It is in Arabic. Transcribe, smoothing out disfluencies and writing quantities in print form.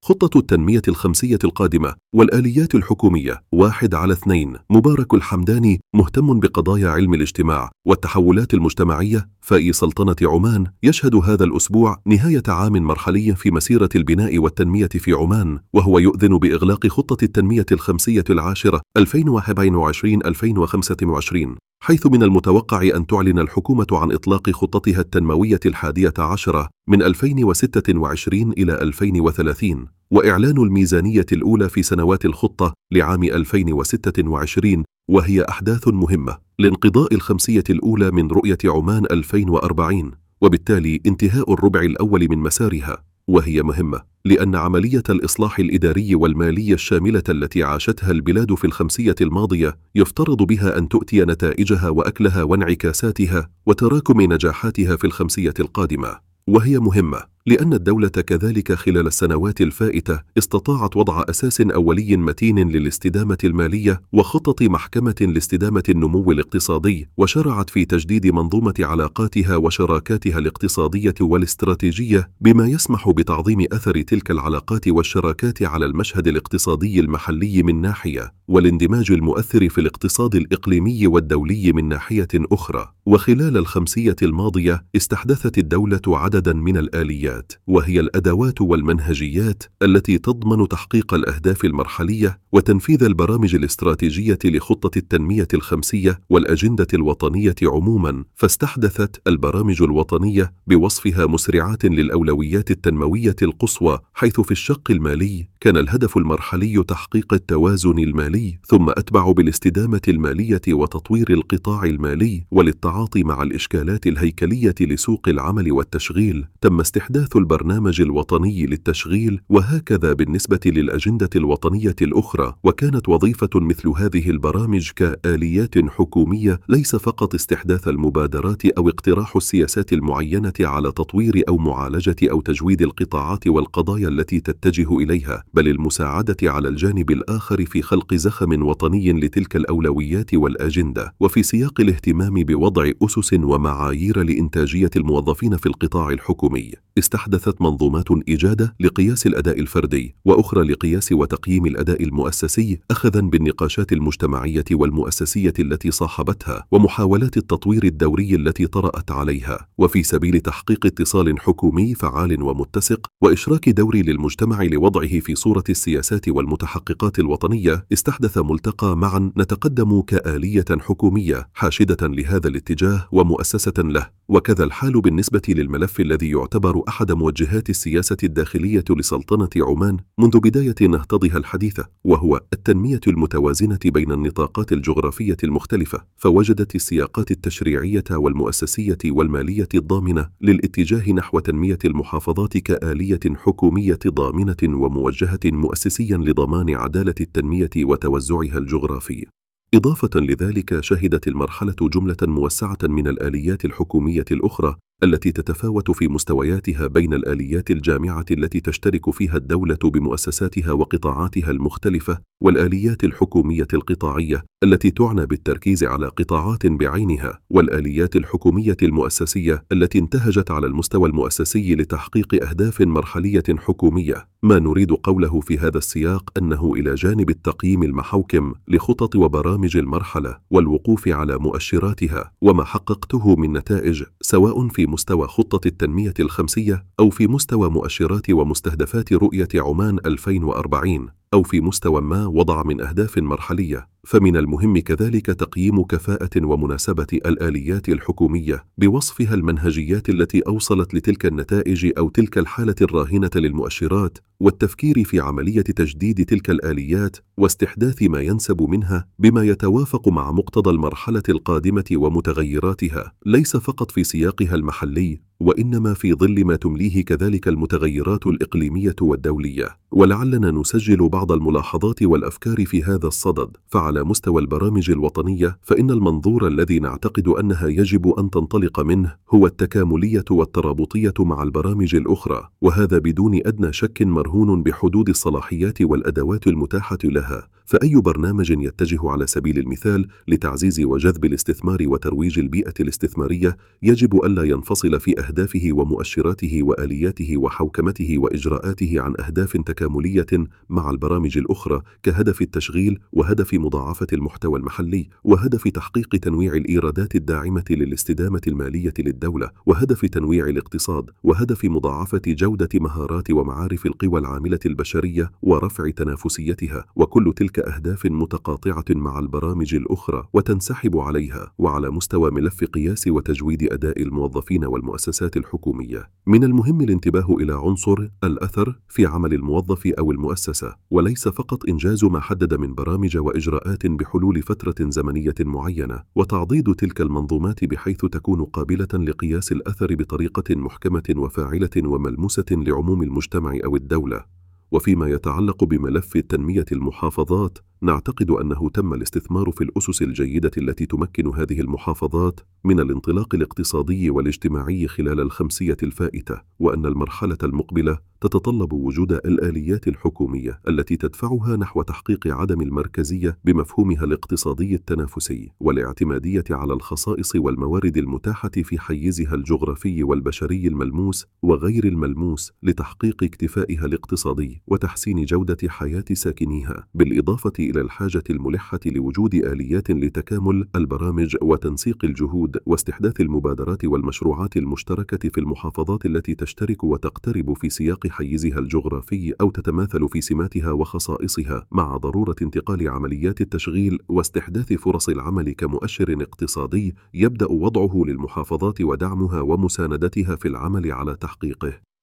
خطة التنمية الخمسية القادمة والآليات الحكومية 1/2. مبارك الحمداني مهتم بقضايا علم الاجتماع والتحولات المجتمعية. فإي سلطنة عمان يشهد هذا الأسبوع نهاية عام مرحلي في مسيرة البناء والتنمية في عمان، وهو يؤذن بإغلاق خطة التنمية الخمسية العاشرة 2021-2025، حيث من المتوقع أن تعلن الحكومة عن إطلاق خطتها التنموية 11 من 2026 إلى 2030، وإعلان الميزانية الأولى في سنوات الخطة لعام 2026، وهي أحداث مهمة لانقضاء الخمسية الأولى من رؤية عمان 2040، وبالتالي انتهاء الربع الأول من مسارها. وهي مهمة لأن عملية الإصلاح الإداري والمالي الشاملة التي عاشتها البلاد في الخمسية الماضية يفترض بها أن تؤتي نتائجها وأكلها وانعكاساتها وتراكم نجاحاتها في الخمسية القادمة. وهي مهمة لأن الدولة كذلك خلال السنوات الفائتة استطاعت وضع أساس أولي متين للاستدامة المالية وخطط محكمة لاستدامة النمو الاقتصادي، وشرعت في تجديد منظومة علاقاتها وشراكاتها الاقتصادية والاستراتيجية بما يسمح بتعظيم أثر تلك العلاقات والشراكات على المشهد الاقتصادي المحلي من ناحية، والاندماج المؤثر في الاقتصاد الإقليمي والدولي من ناحية أخرى. وخلال الخمسية الماضية استحدثت الدولة عددا من الآليات، وهي الأدوات والمنهجيات التي تضمن تحقيق الأهداف المرحلية وتنفيذ البرامج الاستراتيجية لخطة التنمية الخمسية والأجندة الوطنية عموما. فاستحدثت البرامج الوطنية بوصفها مسرعات للأولويات التنموية القصوى، حيث في الشق المالي كان الهدف المرحلي تحقيق التوازن المالي، ثم أتبع بالاستدامة المالية وتطوير القطاع المالي وللتعاطي مع الإشكالات الهيكلية لسوق العمل والتشغيل تم استحداث البرنامج الوطني للتشغيل، وهكذا بالنسبة للأجندة الوطنية الأخرى. وكانت وظيفة مثل هذه البرامج كآليات حكومية ليس فقط استحداث المبادرات أو اقتراح السياسات المعينة على تطوير أو معالجة أو تجويد القطاعات والقضايا التي تتجه إليها، بل المساعدة على الجانب الآخر في خلق زخم وطني لتلك الأولويات والأجندة، وفي سياق الاهتمام بوضع أسس ومعايير لإنتاجية الموظفين في القطاع الحكومي. استحدثت منظومات إجادة لقياس الأداء الفردي، وأخرى لقياس وتقييم الأداء المؤسسي، أخذا بالنقاشات المجتمعية والمؤسسية التي صاحبتها ومحاولات التطوير الدوري التي طرأت عليها، وفي سبيل تحقيق اتصال حكومي فعال ومتسق وإشراك دوري للمجتمع لوضعه في صورة السياسات والمتحققات الوطنية. استحدث ملتقى معا نتقدم كآلية حكومية حاشدة لهذا الاتجاه ومؤسسة له، وكذا الحال بالنسبة للملف الذي يعتبر أحد موجهات السياسة الداخلية لسلطنة عمان منذ بداية نهضتها الحديثة، وهو التنمية المتوازنة بين النطاقات الجغرافية المختلفة. فوجدت السياقات التشريعية والمؤسسية والمالية الضامنة للاتجاه نحو تنمية المحافظات كآلية حكومية ضامنة وموجهة مؤسسيا لضمان عدالة التنمية وتوزعها الجغرافي. إضافة لذلك شهدت المرحلة جملة موسعة من الآليات الحكومية الأخرى التي تتفاوت في مستوياتها بين الآليات الجامعة التي تشترك فيها الدولة بمؤسساتها وقطاعاتها المختلفة، والآليات الحكومية القطاعية التي تعنى بالتركيز على قطاعات بعينها، والآليات الحكومية المؤسسية التي انتهجت على المستوى المؤسسي لتحقيق أهداف مرحلية حكومية. ما نريد قوله في هذا السياق أنه إلى جانب التقييم المحوكم لخطط وبرامج المرحلة والوقوف على مؤشراتها وما حققته من نتائج سواء في مستوى خطة التنمية الخمسية أو في مستوى مؤشرات ومستهدفات رؤية عمان 2040 أو في مستوى ما وضع من أهداف مرحلية، فمن المهم كذلك تقييم كفاءة ومناسبة الآليات الحكومية بوصفها المنهجيات التي أوصلت لتلك النتائج أو تلك الحالة الراهنة للمؤشرات، والتفكير في عملية تجديد تلك الآليات واستحداث ما ينسب منها بما يتوافق مع مقتضى المرحلة القادمة ومتغيراتها، ليس فقط في سياقها المحلي وإنما في ظل ما تمليه كذلك المتغيرات الإقليمية والدولية. ولعلنا نسجل بعض الملاحظات والأفكار في هذا الصدد. فعلى مستوى البرامج الوطنية فإن المنظور الذي نعتقد أنها يجب أن تنطلق منه هو التكاملية والترابطية مع البرامج الأخرى، وهذا بدون أدنى شك مرهون بحدود الصلاحيات والأدوات المتاحة لها. فأي برنامج يتجه على سبيل المثال لتعزيز وجذب الاستثمار وترويج البيئة الاستثمارية يجب ألا ينفصل في أهدافه ومؤشراته وآلياته وحوكمته وإجراءاته عن أهداف تكاملية مع البرامج الأخرى، كهدف التشغيل وهدف مضاعفة المحتوى المحلي وهدف تحقيق تنويع الإيرادات الداعمة للاستدامة المالية للدولة وهدف تنويع الاقتصاد وهدف مضاعفة جودة مهارات ومعارف القوى العاملة البشرية ورفع تنافسيتها، وكل تلك أهداف متقاطعة مع البرامج الأخرى وتنسحب عليها. وعلى مستوى ملف قياس وتجويد أداء الموظفين والمؤسسات الحكومية، من المهم الانتباه إلى عنصر الأثر في عمل الموظف أو المؤسسة، وليس فقط إنجاز ما حدد من برامج وإجراءات بحلول فترة زمنية معينة، وتعضيد تلك المنظومات بحيث تكون قابلة لقياس الأثر بطريقة محكمة وفاعلة وملموسة لعموم المجتمع أو الدولة. وفيما يتعلق بملف تنمية المحافظات، نعتقد أنه تم الاستثمار في الأسس الجيدة التي تمكن هذه المحافظات من الانطلاق الاقتصادي والاجتماعي خلال الخمسية الفائتة، وأن المرحلة المقبلة تتطلب وجود الآليات الحكومية التي تدفعها نحو تحقيق عدم المركزية بمفهومها الاقتصادي التنافسي، والاعتمادية على الخصائص والموارد المتاحة في حيزها الجغرافي والبشري الملموس وغير الملموس لتحقيق اكتفائها الاقتصادي وتحسين جودة حياة ساكنيها، بالإضافة إلى الحاجة الملحة لوجود آليات لتكامل البرامج وتنسيق الجهود واستحداث المبادرات والمشروعات المشتركة في المحافظات التي تشترك وتقترب في سياق حيزها الجغرافي أو تتماثل في سماتها وخصائصها، مع ضرورة انتقال عمليات التشغيل واستحداث فرص العمل كمؤشر اقتصادي يبدأ وضعه للمحافظات ودعمها ومساندتها في العمل على تحقيقه.